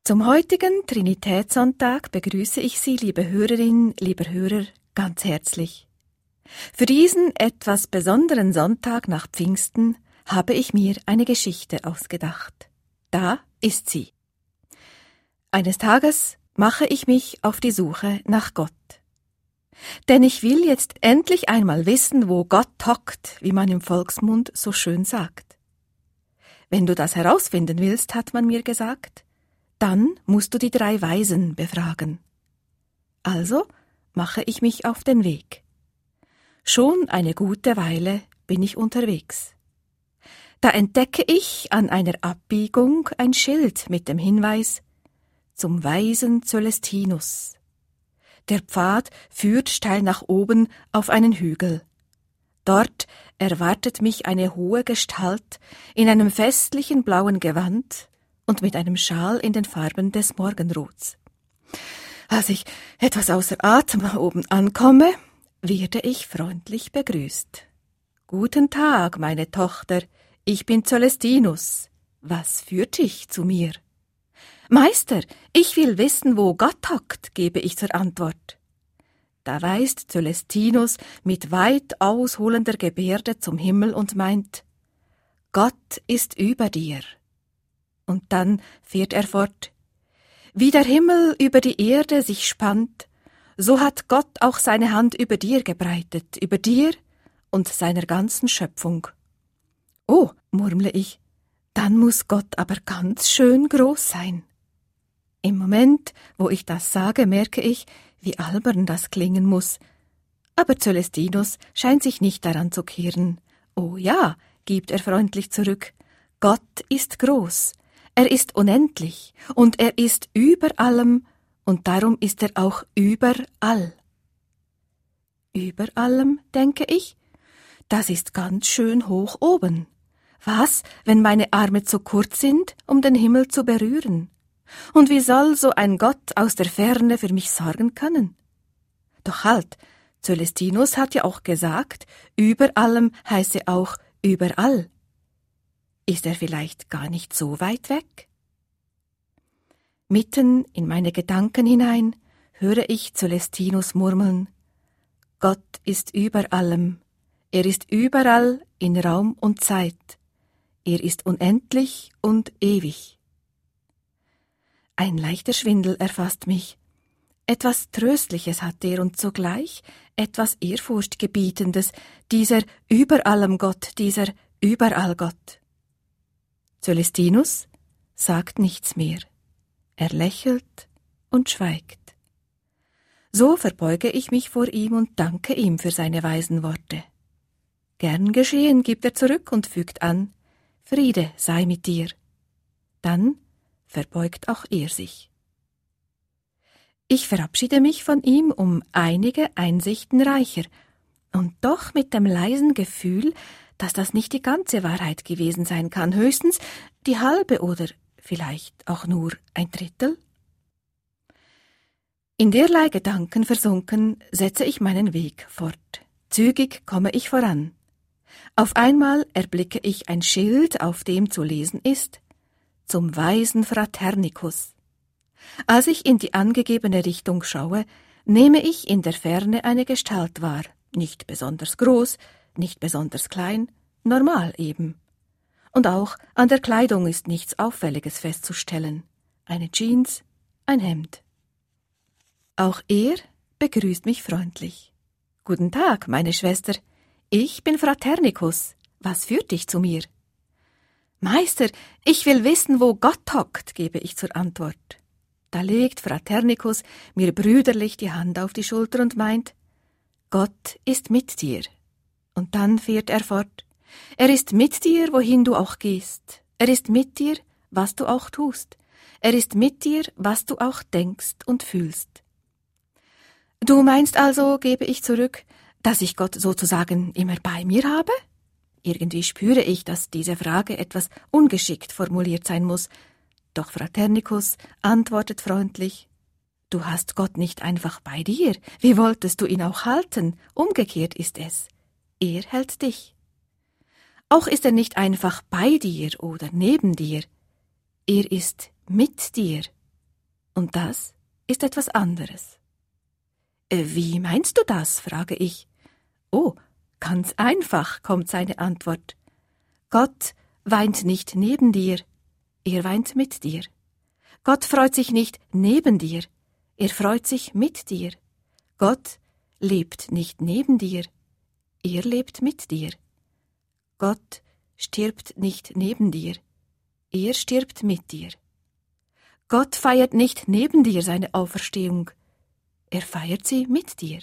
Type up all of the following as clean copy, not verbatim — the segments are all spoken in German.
Zum heutigen Trinitätssonntag begrüße ich Sie, liebe Hörerin, lieber Hörer, ganz herzlich. Für diesen etwas besonderen Sonntag nach Pfingsten habe ich mir eine Geschichte ausgedacht. Da ist sie. Eines Tages mache ich mich auf die Suche nach Gott. Denn ich will jetzt endlich einmal wissen, wo Gott hockt, wie man im Volksmund so schön sagt. Wenn du das herausfinden willst, hat man mir gesagt, dann musst du die 3 Weisen befragen. Also mache ich mich auf den Weg. Schon eine gute Weile bin ich unterwegs. Da entdecke ich an einer Abbiegung ein Schild mit dem Hinweis zum weisen Cölestinus. Der Pfad führt steil nach oben auf einen Hügel. Dort erwartet mich eine hohe Gestalt in einem festlichen blauen Gewand und mit einem Schal in den Farben des Morgenrots. Als ich etwas außer Atem oben ankomme, werde ich freundlich begrüßt. »Guten Tag, meine Tochter, ich bin Cölestinus. Was führt dich zu mir?« »Meister, ich will wissen, wo Gott hockt«, gebe ich zur Antwort. Da weist Cölestinus mit weit ausholender Gebärde zum Himmel und meint, »Gott ist über dir.« Und dann fährt er fort, »Wie der Himmel über die Erde sich spannt, so hat Gott auch seine Hand über dir gebreitet, über dir und seiner ganzen Schöpfung.« »Oh«, murmle ich, »dann muss Gott aber ganz schön groß sein.« Im Moment, wo ich das sage, merke ich, wie albern das klingen muss. Aber Cölestinus scheint sich nicht daran zu kehren. »Oh ja«, gibt er freundlich zurück, »Gott ist groß. Er ist unendlich und er ist über allem und darum ist er auch überall.« Über allem, denke ich, das ist ganz schön hoch oben. Was, wenn meine Arme zu kurz sind, um den Himmel zu berühren? Und wie soll so ein Gott aus der Ferne für mich sorgen können? Doch halt, Cölestinus hat ja auch gesagt, über allem heiße auch überall. Ist er vielleicht gar nicht so weit weg? Mitten in meine Gedanken hinein höre ich Cölestinus murmeln, »Gott ist über allem, er ist überall in Raum und Zeit, er ist unendlich und ewig.« Ein leichter Schwindel erfasst mich. Etwas Tröstliches hat er und zugleich etwas Ehrfurchtgebietendes, dieser über allem Gott, dieser Überallgott. Cölestinus sagt nichts mehr. Er lächelt und schweigt. So verbeuge ich mich vor ihm und danke ihm für seine weisen Worte. »Gern geschehen«, gibt er zurück und fügt an, »Friede sei mit dir.« Dann verbeugt auch er sich. Ich verabschiede mich von ihm um einige Einsichten reicher und doch mit dem leisen Gefühl, dass das nicht die ganze Wahrheit gewesen sein kann, höchstens die halbe oder vielleicht auch nur ein Drittel. In derlei Gedanken versunken setze ich meinen Weg fort. Zügig komme ich voran. Auf einmal erblicke ich ein Schild, auf dem zu lesen ist, zum weisen Fraternicus. Als ich in die angegebene Richtung schaue, nehme ich in der Ferne eine Gestalt wahr, nicht besonders groß, nicht besonders klein, normal eben. Und auch an der Kleidung ist nichts Auffälliges festzustellen. Eine Jeans, ein Hemd. Auch er begrüßt mich freundlich. »Guten Tag, meine Schwester. Ich bin Fraternicus. Was führt dich zu mir?« »Meister, ich will wissen, wo Gott hockt«, gebe ich zur Antwort. Da legt Fraternicus mir brüderlich die Hand auf die Schulter und meint, »Gott ist mit dir.« Und dann fährt er fort, »Er ist mit dir, wohin du auch gehst. Er ist mit dir, was du auch tust. Er ist mit dir, was du auch denkst und fühlst.« »Du meinst also«, gebe ich zurück, »dass ich Gott sozusagen immer bei mir habe?« Irgendwie spüre ich, dass diese Frage etwas ungeschickt formuliert sein muss. Doch Fraternicus antwortet freundlich, »Du hast Gott nicht einfach bei dir. Wie wolltest du ihn auch halten? Umgekehrt ist es. Er hält dich. Auch ist er nicht einfach bei dir oder neben dir. Er ist mit dir. und das ist etwas anderes. Wie meinst du das? Frage ich. Oh, ganz einfach, kommt seine Antwort. Gott weint nicht neben dir, er weint mit dir. Gott freut sich nicht neben dir, er freut sich mit dir. Gott lebt nicht neben dir, er lebt mit dir. Gott stirbt nicht neben dir, er stirbt mit dir. Gott feiert nicht neben dir seine Auferstehung, er feiert sie mit dir.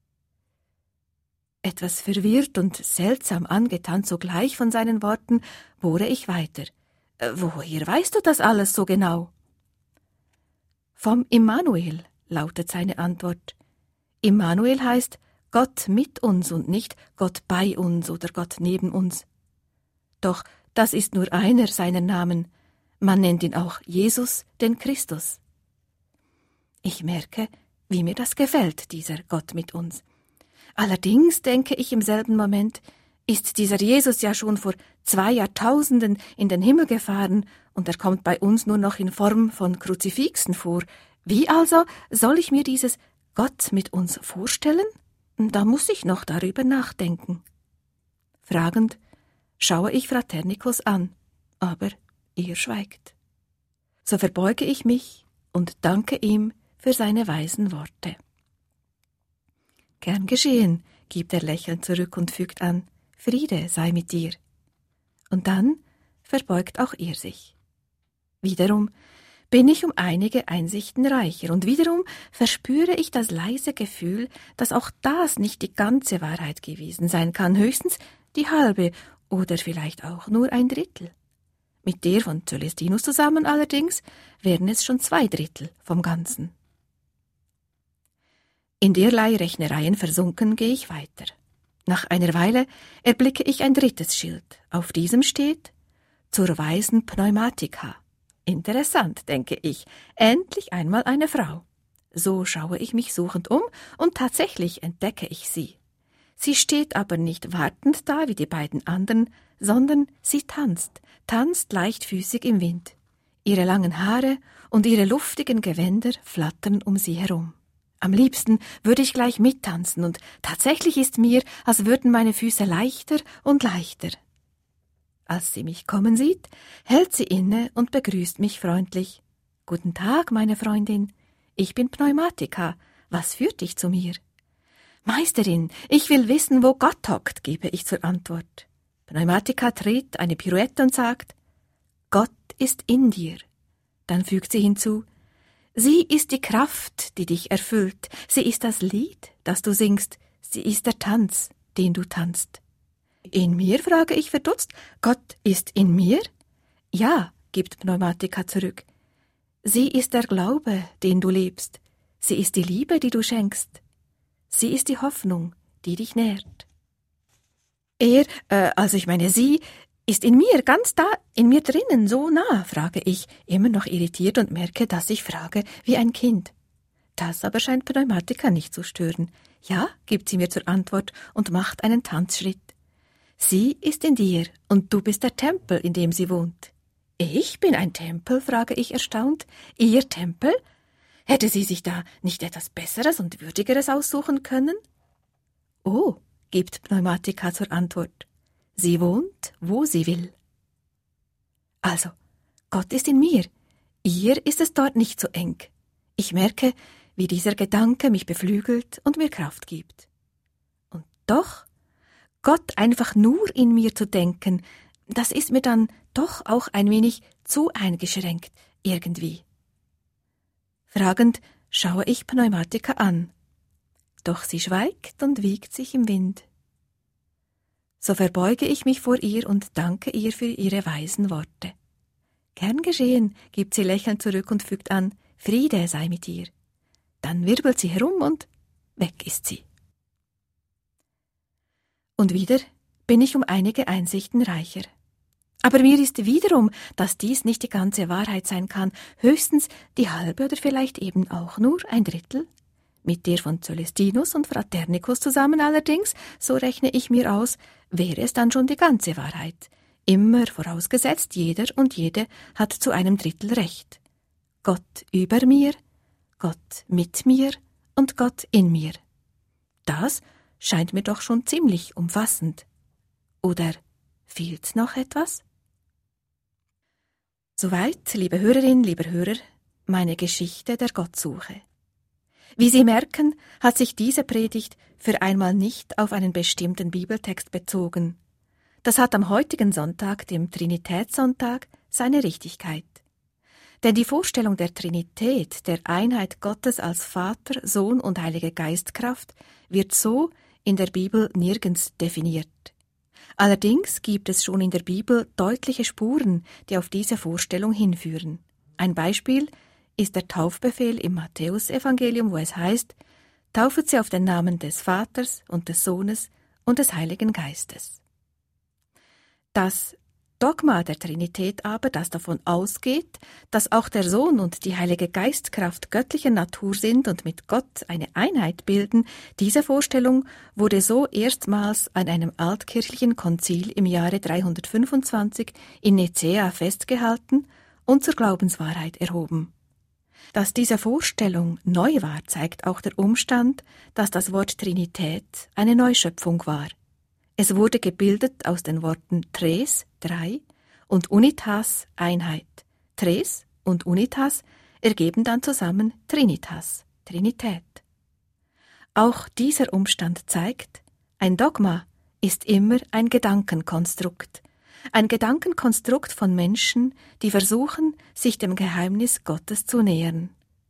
Etwas verwirrt und seltsam angetan zugleich von seinen Worten, bohre ich weiter. Woher weißt du das alles so genau? Vom Immanuel, lautet seine Antwort. Immanuel heißt Gott mit uns und nicht Gott bei uns oder Gott neben uns. Doch das ist nur einer seiner Namen. Man nennt ihn auch Jesus, den Christus. Ich merke, wie mir das gefällt, dieser Gott mit uns. Allerdings denke ich im selben Moment, ist dieser Jesus ja schon vor 2 Jahrtausenden in den Himmel gefahren und er kommt bei uns nur noch in Form von Kruzifixen vor. Wie also soll ich mir dieses Gott mit uns vorstellen? Da muss ich noch darüber nachdenken. Fragend schaue ich Fraternicus an, aber er schweigt. So verbeuge ich mich und danke ihm für seine weisen Worte. Gern geschehen, gibt er lächelnd zurück und fügt an, Friede sei mit dir. Und dann verbeugt auch er sich. Wiederum bin ich um einige Einsichten reicher und wiederum verspüre ich das leise Gefühl, dass auch das nicht die ganze Wahrheit gewesen sein kann, höchstens die halbe oder vielleicht auch nur 1/3. Mit der von Cölestinus zusammen allerdings wären es schon 2/3 vom Ganzen. In derlei Rechnereien versunken gehe ich weiter. Nach einer Weile erblicke ich ein 3. Schild. Auf diesem steht »Zur weisen Pneumatika«. Interessant, denke ich, endlich einmal eine Frau. So schaue ich mich suchend um und tatsächlich entdecke ich sie. Sie steht aber nicht wartend da wie die beiden anderen, sondern sie tanzt leichtfüßig im Wind. Ihre langen Haare und ihre luftigen Gewänder flattern um sie herum. Am liebsten würde ich gleich mittanzen und tatsächlich ist mir, als würden meine Füße leichter und leichter. Als sie mich kommen sieht, hält sie inne und begrüßt mich freundlich. »Guten Tag, meine Freundin. Ich bin Pneumatika. Was führt dich zu mir?« »Meisterin, ich will wissen, wo Gott hockt«, gebe ich zur Antwort. Pneumatika dreht eine Pirouette und sagt, »Gott ist in dir.« Dann fügt sie hinzu, »Sie ist die Kraft, die dich erfüllt. Sie ist das Lied, das du singst. Sie ist der Tanz, den du tanzt.« »In mir?«, frage ich verdutzt. »Gott ist in mir?« »Ja«, gibt Pneumatika zurück. »Sie ist der Glaube, den du lebst. Sie ist die Liebe, die du schenkst. Sie ist die Hoffnung, die dich nährt.« Sie, ist in mir, ganz da, in mir drinnen, so nah, frage ich, immer noch irritiert und merke, dass ich frage wie ein Kind. Das aber scheint Pneumatika nicht zu stören. »Ja«, gibt sie mir zur Antwort und macht einen Tanzschritt. »Sie ist in dir und du bist der Tempel, in dem sie wohnt.« »Ich bin ein Tempel?«, frage ich erstaunt. »Ihr Tempel? Hätte sie sich da nicht etwas Besseres und Würdigeres aussuchen können?« »Oh«, gibt Pneumatika zur Antwort. »Sie wohnt, wo sie will.« Also, Gott ist in mir. Ihr ist es dort nicht so eng. Ich merke, wie dieser Gedanke mich beflügelt und mir Kraft gibt. Und doch, Gott einfach nur in mir zu denken, das ist mir dann doch auch ein wenig zu eingeschränkt, irgendwie. Fragend schaue ich Pneumatika an. Doch sie schweigt und wiegt sich im Wind. So verbeuge ich mich vor ihr und danke ihr für ihre weisen Worte. »Gern geschehen«, gibt sie lächelnd zurück und fügt an, »Friede sei mit ihr.« Dann wirbelt sie herum und weg ist sie. Und wieder bin ich um einige Einsichten reicher. Aber mir ist wiederum, dass dies nicht die ganze Wahrheit sein kann, höchstens die halbe oder vielleicht eben auch nur 1/3. Mit der von Cölestinus und Fraternicus zusammen allerdings, so rechne ich mir aus, wäre es dann schon die ganze Wahrheit. Immer vorausgesetzt, jeder und jede hat zu 1/3 Recht. Gott über mir, Gott mit mir und Gott in mir. Das scheint mir doch schon ziemlich umfassend. Oder fehlt's noch etwas? Soweit, liebe Hörerinnen, lieber Hörer, meine Geschichte der Gottsuche. Wie Sie merken, hat sich diese Predigt für einmal nicht auf einen bestimmten Bibeltext bezogen. Das hat am heutigen Sonntag, dem Trinitätssonntag, seine Richtigkeit. Denn die Vorstellung der Trinität, der Einheit Gottes als Vater, Sohn und Heilige Geistkraft, wird so in der Bibel nirgends definiert. Allerdings gibt es schon in der Bibel deutliche Spuren, die auf diese Vorstellung hinführen. Ein Beispiel ist der Taufbefehl im Matthäusevangelium, wo es heißt: Taufet sie auf den Namen des Vaters und des Sohnes und des Heiligen Geistes. Das Dogma der Trinität aber, das davon ausgeht, dass auch der Sohn und die Heilige Geistkraft göttlicher Natur sind und mit Gott eine Einheit bilden, diese Vorstellung wurde so erstmals an einem altkirchlichen Konzil im Jahre 325 in Nicäa festgehalten und zur Glaubenswahrheit erhoben. Dass diese Vorstellung neu war, zeigt auch der Umstand, dass das Wort Trinität eine Neuschöpfung war. Es wurde gebildet aus den Worten Tres, drei, und Unitas, Einheit. Tres und Unitas ergeben dann zusammen Trinitas, Trinität. Auch dieser Umstand zeigt, ein Dogma ist immer ein Gedankenkonstrukt. Ein Gedankenkonstrukt von Menschen, die versuchen, sich dem Geheimnis Gottes zu nähern.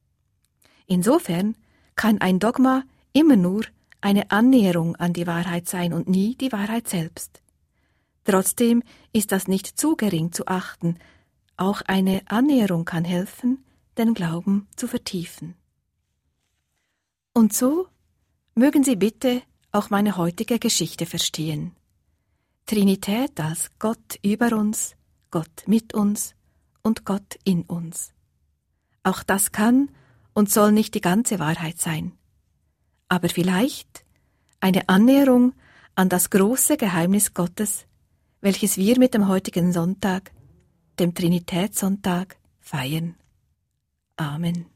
Insofern kann ein Dogma immer nur eine Annäherung an die Wahrheit sein und nie die Wahrheit selbst. Trotzdem ist das nicht zu gering zu achten. Auch eine Annäherung kann helfen, den Glauben zu vertiefen. Und so mögen Sie bitte auch meine heutige Geschichte verstehen. Trinität als Gott über uns, Gott mit uns und Gott in uns. Auch das kann und soll nicht die ganze Wahrheit sein. Aber vielleicht eine Annäherung an das große Geheimnis Gottes, welches wir mit dem heutigen Sonntag, dem Trinitätssonntag, feiern. Amen.